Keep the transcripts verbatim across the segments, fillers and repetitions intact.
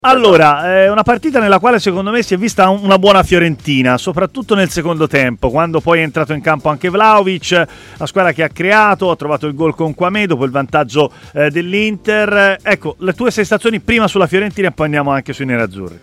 Allora, è una partita nella quale secondo me si è vista una buona Fiorentina, soprattutto nel secondo tempo, quando poi è entrato in campo anche Vlahovic, la squadra che ha creato, ha trovato il gol con Kouamé dopo il vantaggio eh, dell'Inter. Ecco, le tue sensazioni prima sulla Fiorentina e poi andiamo anche sui nerazzurri.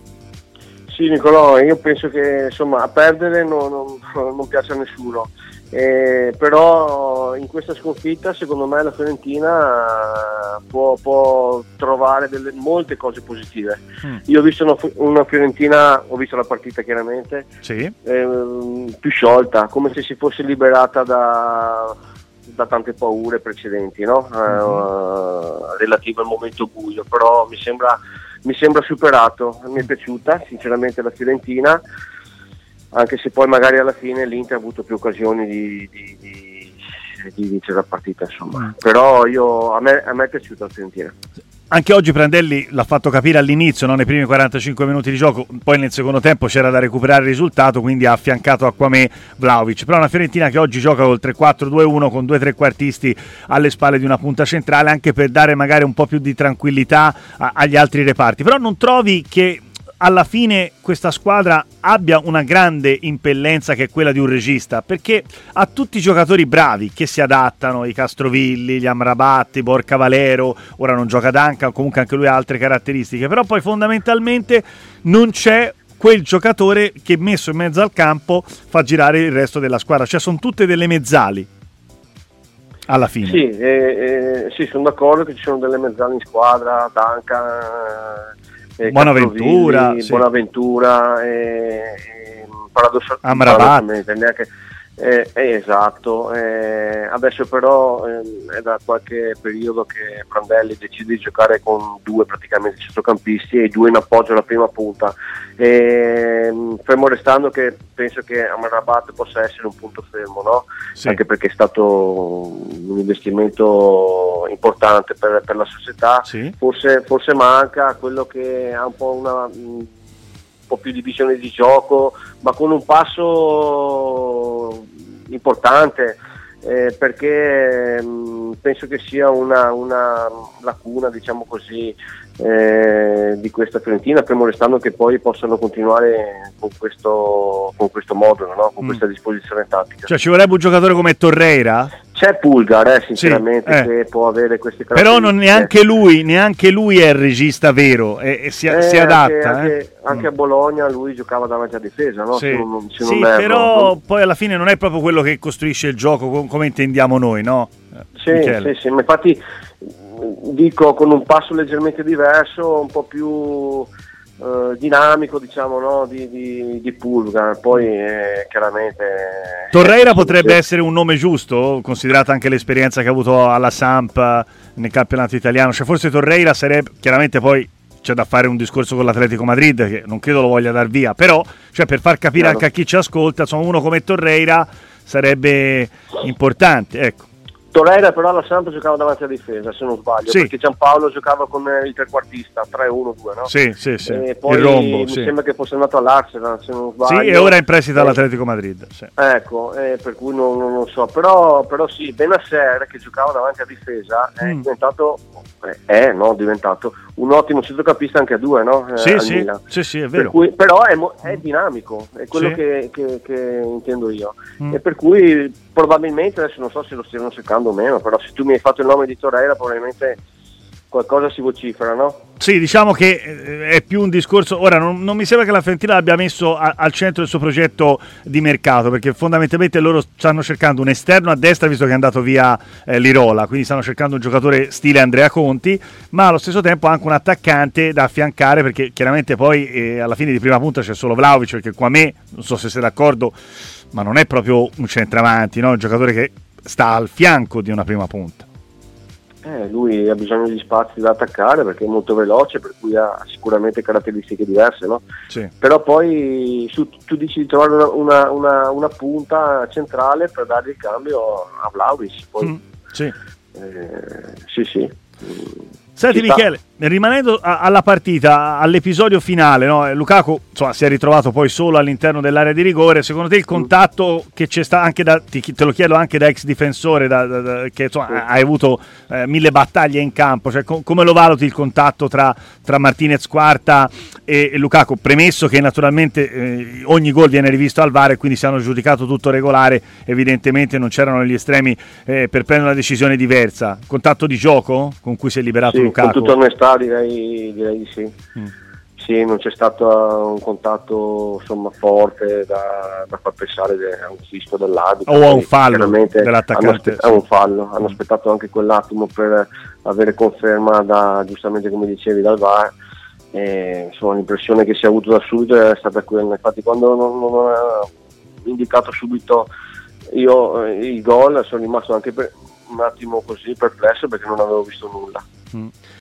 Sì, Nicolò, io penso che insomma a perdere non, non, non piace a nessuno, eh, però in questa sconfitta secondo me la Fiorentina può, può trovare delle, molte cose positive. Mm. Io ho visto una, una Fiorentina, ho visto la partita chiaramente, sì. eh, più sciolta, come se si fosse liberata da, da tante paure precedenti, no? Mm-hmm. eh, relative al momento buio, però mi sembra... mi sembra superato, mi è piaciuta sinceramente la Fiorentina, anche se poi magari alla fine l'Inter ha avuto più occasioni di, di, di, di vincere la partita, insomma. Però io, a, me, a me è piaciuta la Fiorentina. Anche oggi Prandelli l'ha fatto capire all'inizio, no? Nei primi quarantacinque minuti di gioco, poi nel secondo tempo c'era da recuperare il risultato, quindi ha affiancato a Kouamé Vlahovic. Però una Fiorentina che oggi gioca col tre quattro due uno con due trequartisti alle spalle di una punta centrale, anche per dare magari un po' più di tranquillità a, agli altri reparti. Però non trovi che alla fine questa squadra abbia una grande impellenza che è quella di un regista, perché ha tutti i giocatori bravi che si adattano, i Castrovilli, gli Amrabat, Borca Valero, ora non gioca Duncan, comunque anche lui ha altre caratteristiche, però poi fondamentalmente non c'è quel giocatore che messo in mezzo al campo fa girare il resto della squadra, cioè sono tutte delle mezzali alla fine. Sì, eh, eh, sì, sono d'accordo che ci sono delle mezzali in squadra, Duncan, Eh, Buonaventura, sì. Buonaventura eh, eh, paradossal- paradossalmente neanche, eh, eh, esatto eh, adesso però eh, è da qualche periodo che Prandelli decide di giocare con due praticamente centrocampisti e due in appoggio alla prima punta, eh, fermo restando che penso che Amrabat possa essere un punto fermo, no? Sì. Anche perché è stato un investimento importante per, per la società, sì. forse, forse manca quello che ha un po' una un po' più di visione di gioco, ma con un passo importante, eh, perché mh, penso che sia una, una lacuna, diciamo così, eh, di questa Fiorentina, fermo restando che poi possano continuare con questo, con questo modulo, no? Con mm. questa disposizione tattica. Cioè ci vorrebbe un giocatore come Torreira? C'è Pulgar, eh, sinceramente, sì, eh. che può avere queste caratteristiche. Però non neanche lui, neanche lui è il regista vero e, e si, eh, si adatta. Anche, eh. anche mm. a Bologna lui giocava davanti a difesa, no? Sì, se non, se sì non però non... poi alla fine non è proprio quello che costruisce il gioco come intendiamo noi, no? Sì, Michele. sì, sì, ma infatti dico con un passo leggermente diverso, un po' più... Uh, dinamico, diciamo, no? di, di, di Pulgar. Poi eh, chiaramente Torreira potrebbe sì. essere un nome giusto, considerata anche l'esperienza che ha avuto alla Samp nel campionato italiano, cioè forse Torreira sarebbe, chiaramente poi c'è da fare un discorso con l'Atletico Madrid che non credo lo voglia dar via, però cioè per far capire claro. anche a chi ci ascolta, insomma, uno come Torreira sarebbe importante, ecco. Torreira però alla Samp giocava davanti alla difesa, se non sbaglio, sì. perché Giampaolo giocava con il trequartista tre uno due, no? Sì, sì, sì. E poi il rombo, mi sì. sembra che fosse andato all'Arsenal, se non sbaglio. Sì, e ora è in prestito all'Atletico Madrid. Sì. Ecco, eh, per cui non, non lo so, però, però sì, Benasser che giocava davanti a difesa è mm. diventato, eh, è no, diventato un ottimo centrocampista anche a due, no? Eh, sì, sì, sì, sì, è vero. Per cui, però è, è dinamico, è quello sì. che, che, che intendo io. Mm. E per cui probabilmente, adesso non so se lo stiano cercando o meno, però se tu mi hai fatto il nome di Torreira probabilmente qualcosa si vocifera, no? Sì, diciamo che è più un discorso, ora non, non mi sembra che la Fiorentina l'abbia messo a, al centro del suo progetto di mercato, perché fondamentalmente loro stanno cercando un esterno a destra visto che è andato via eh, Lirola, quindi stanno cercando un giocatore stile Andrea Conti, ma allo stesso tempo anche un attaccante da affiancare, perché chiaramente poi eh, alla fine di prima punta c'è solo Vlahovic, perché Kouamé, non so se sei d'accordo, ma non è proprio un centravanti, no? Un giocatore che sta al fianco di una prima punta. Eh, lui ha bisogno di spazi da attaccare perché è molto veloce, per cui ha sicuramente caratteristiche diverse, no? Sì. Però poi su, tu dici di trovare una, una, una, una punta centrale per dare il cambio a Vlahovic. Poi, mm, sì. Eh, sì, sì. Senti Michele, rimanendo a, alla partita, all'episodio finale, no? Lukaku insomma, si è ritrovato poi solo all'interno dell'area di rigore. Secondo te il contatto che c'è sta anche da, ti, te lo chiedo anche da ex difensore, da, da, da, che insomma, hai avuto eh, mille battaglie in campo, cioè, com- come lo valuti il contatto tra, tra Martinez Quarta e, e Lukaku, premesso che naturalmente eh, ogni gol viene rivisto al V A R e quindi se hanno giudicato tutto regolare, evidentemente non c'erano gli estremi eh, per prendere una decisione diversa. Contatto di gioco con cui si è liberato sì, Lukaku? Con tutta onestà direi, direi di sì. Mm. Sì, non c'è stato un contatto insomma forte da, da far pensare a un fischio dell'arbitro o a un fallo dell'attaccante. Hanno aspe- a un fallo, hanno aspettato anche quell'attimo per avere conferma da, giustamente come dicevi, dal V A R. E, insomma, l'impressione che si è avuto da subito è stata quella. Infatti quando non, non ha indicato subito io eh, il gol sono rimasto anche per un attimo così perplesso perché non avevo visto nulla. Mm.